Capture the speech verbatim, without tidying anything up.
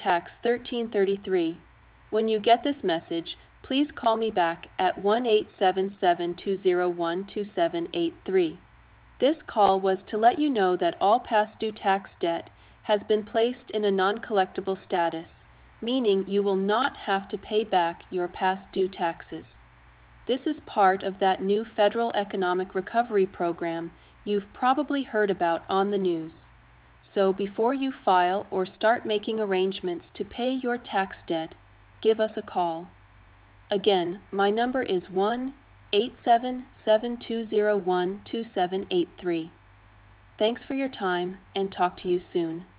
Tax thirteen thirty-three. When you get this message, please call me back at one eight seven seven, two zero one, two seven eight three. This call was to let you know that all past due tax debt has been placed in a non-collectible status, meaning you will not have to pay back your past due taxes. This is part of that new federal economic recovery program you've probably heard about on the news. So before you file or start making arrangements to pay your tax debt, give us a call. Again, my number is one eight seven seven, two zero one, two seven eight three. Thanks for your time, and talk to you soon.